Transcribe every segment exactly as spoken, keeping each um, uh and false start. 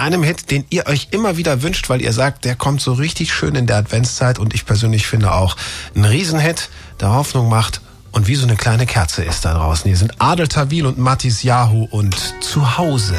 einem Hit, den ihr euch immer wieder wünscht, weil ihr sagt, der kommt so richtig schön in der Adventszeit und ich persönlich finde auch ein Riesenhit, der Hoffnung macht und wie so eine kleine Kerze ist da draußen. Hier sind Adel Tawil und Mathis Yahoo und Zuhause.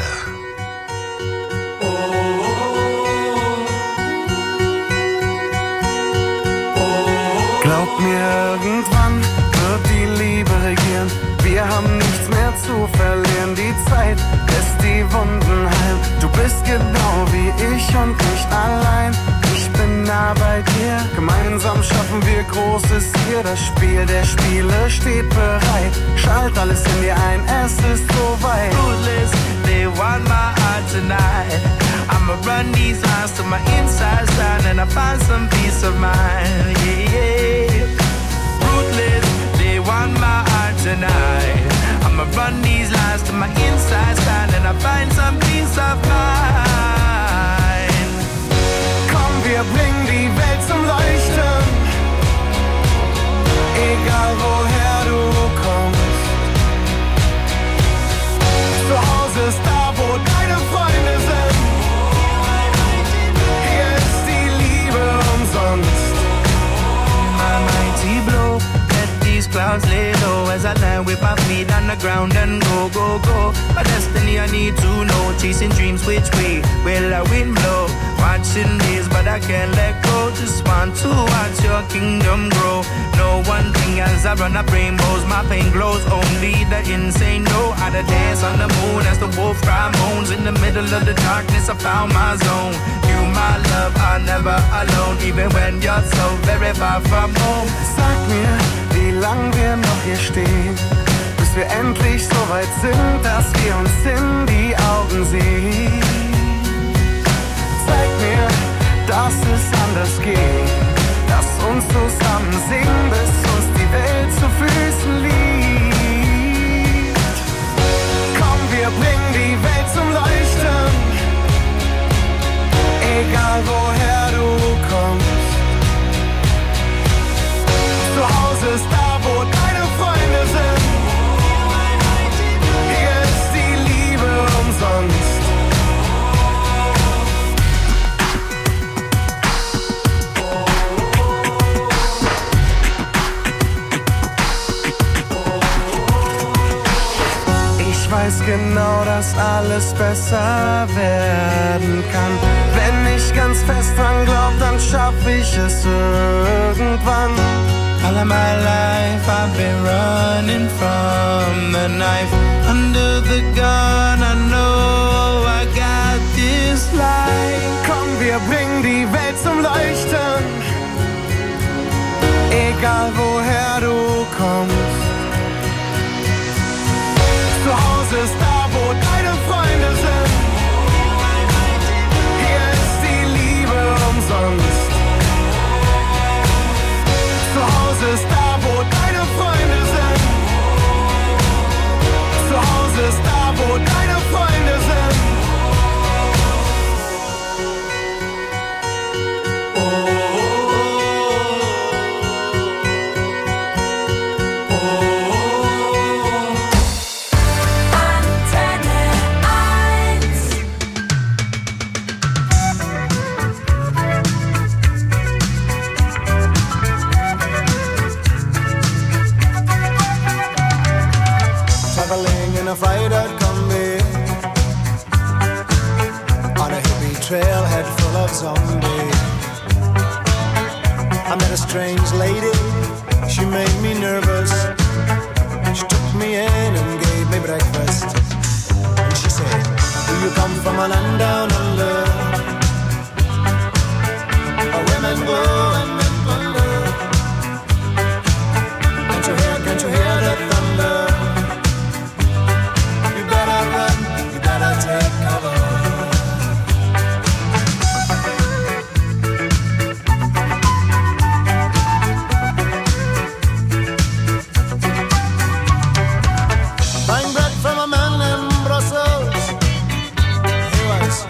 Glaub mir, irgendwann wird die Liebe regieren. Wir haben nichts mehr zu verlieren. Die Zeit lässt die Wunden heilen. Du bist genau wie ich und nicht allein. Ich bin nah bei dir. Gemeinsam schaffen wir Großes hier. Das Spiel der Spiele steht bereit. Schalt alles in dir ein, es ist soweit. Ruthless, they want my heart tonight. I'ma run these lines to my inside side and I find some peace of mind. Yeah, yeah. Ruthless, they want my heart tonight. I'ma run these lines to my inside side and I find some peace of mind. Komm, wir bringen die Welt zum Leuchten. Egal woher du kommst. Zu Hause ist da, wo deine Freunde sind. Hier ist die Liebe umsonst. My mighty blow, let these clouds lay low as I lie with my feet on the ground and go, go, go. My destiny I need to know, chasing dreams which way will the wind blow? Watching this but I can't let go, just want to watch your kingdom grow. No one thing as I run up rainbows, my pain glows, only the insane know how to dance on the moon as the wolf cry moans. In the middle of the darkness I found my zone. You my love are never alone, even when you're so very far from home. Sag mir, wie lang wir noch hier stehen, bis wir endlich so weit sind, dass wir uns in die Augen sehen. Zeig mir, dass es anders geht. Lass uns zusammen singen, bis uns die Welt zu Füßen liegt. Komm, wir bringen die Welt zum Leuchten. Egal woher du kommst. Zu Hause ist da, wo deine Freunde sind. Hier ist die Liebe umsonst. Ich weiß genau, dass alles besser werden kann. Wenn ich ganz fest dran glaub, dann schaff ich es irgendwann. All of my life I've been running from the knife. Under the gun I know I got this life. Komm, wir bringen die Welt zum Leuchten. Egal woher du kommst. Zu Hause ist da, wo deine Freunde sind. Hier ist die Liebe umsonst. Zu Hause ist da, wo deine Freunde sind. Zu Hause ist da, wo deine Freunde sind. Fried-out combi on a hippie trailhead full of zombies. I met a strange lady, she made me nervous. She took me in and gave me breakfast. And she said, do you come from a land down under, where women go and men plunder? Can't you hear, can't you hear the thunder? Take cover. Buying bread from a man in Brussels. He was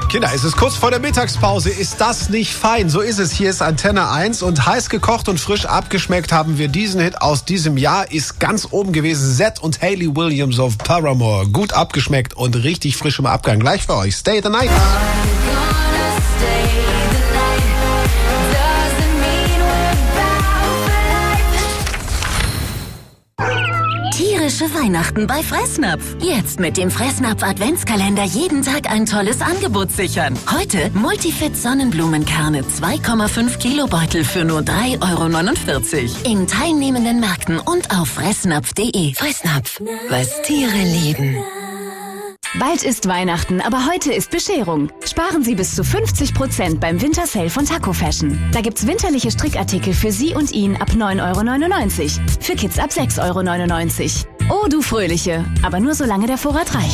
Kinder, es ist kurz vor der Mittagspause. Ist das nicht fein? So ist es. Hier ist Antenne eins und heiß gekocht und frisch abgeschmeckt haben wir diesen Hit aus diesem Jahr. Ist ganz oben gewesen. Zedd und Hayley Williams of Paramore. Gut abgeschmeckt und richtig frisch im Abgang. Gleich für euch. Stay the night. Tierische Weihnachten bei Fressnapf. Jetzt mit dem Fressnapf Adventskalender jeden Tag ein tolles Angebot sichern. Heute Multifit Sonnenblumenkerne zwei Komma fünf Kilo Beutel für nur drei Euro neunundvierzig. In teilnehmenden Märkten und auf fressnapf punkt de. Fressnapf, was Tiere lieben. Bald ist Weihnachten, aber heute ist Bescherung. Sparen Sie bis zu fünfzig Prozent beim Winter Sale von Taco Fashion. Da gibt's winterliche Strickartikel für Sie und ihn ab neun Euro neunundneunzig. Für Kids ab sechs Euro neunundneunzig. Oh, du Fröhliche. Aber nur solange der Vorrat reicht.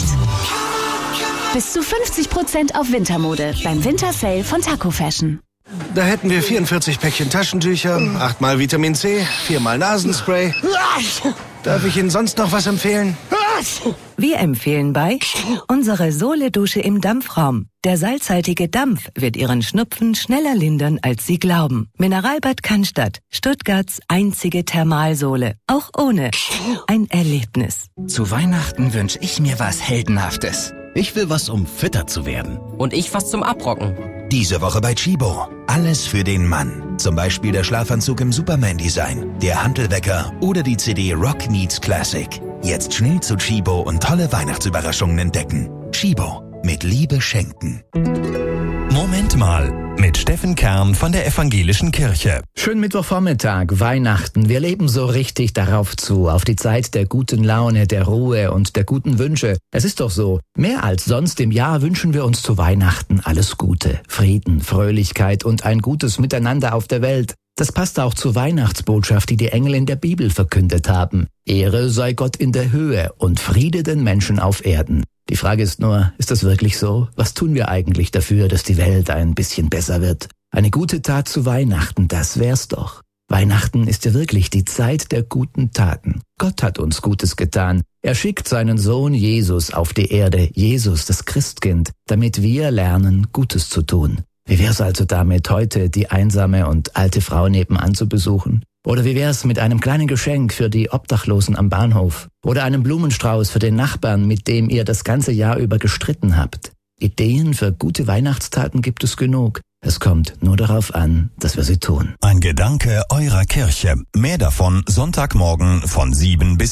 Bis zu fünfzig Prozent auf Wintermode beim Winter Sale von Taco Fashion. Da hätten wir vierundvierzig Päckchen Taschentücher, achtmal Vitamin C, viermal Nasenspray. Darf ich Ihnen sonst noch was empfehlen? Wir empfehlen bei unsere Sohle-Dusche im Dampfraum. Der salzhaltige Dampf wird Ihren Schnupfen schneller lindern, als Sie glauben. Mineralbad Cannstatt, Stuttgarts einzige Thermalsohle. Auch ohne ein Erlebnis. Zu Weihnachten wünsche ich mir was Heldenhaftes. Ich will was, um fitter zu werden. Und ich was zum Abrocken. Diese Woche bei Chibo. Alles für den Mann. Zum Beispiel der Schlafanzug im Superman-Design, der Hantelwecker oder die C D Rock Needs Classic. Jetzt schnell zu Chibo und tolle Weihnachtsüberraschungen entdecken. Chibo. Mit Liebe schenken. Moment mal. Mit Steffen Kern von der Evangelischen Kirche. Schönen Mittwochvormittag, Weihnachten. Wir leben so richtig darauf zu, auf die Zeit der guten Laune, der Ruhe und der guten Wünsche. Es ist doch so, mehr als sonst im Jahr wünschen wir uns zu Weihnachten alles Gute, Frieden, Fröhlichkeit und ein gutes Miteinander auf der Welt. Das passt auch zur Weihnachtsbotschaft, die die Engel in der Bibel verkündet haben. Ehre sei Gott in der Höhe und Friede den Menschen auf Erden. Die Frage ist nur, ist das wirklich so? Was tun wir eigentlich dafür, dass die Welt ein bisschen besser wird? Eine gute Tat zu Weihnachten, das wär's doch. Weihnachten ist ja wirklich die Zeit der guten Taten. Gott hat uns Gutes getan. Er schickt seinen Sohn Jesus auf die Erde, Jesus, das Christkind, damit wir lernen, Gutes zu tun. Wie wär's also damit, heute die einsame und alte Frau nebenan zu besuchen? Oder wie wär's mit einem kleinen Geschenk für die Obdachlosen am Bahnhof? Oder einem Blumenstrauß für den Nachbarn, mit dem ihr das ganze Jahr über gestritten habt? Ideen für gute Weihnachtstaten gibt es genug. Es kommt nur darauf an, dass wir sie tun. Ein Gedanke eurer Kirche. Mehr davon Sonntagmorgen von sieben bis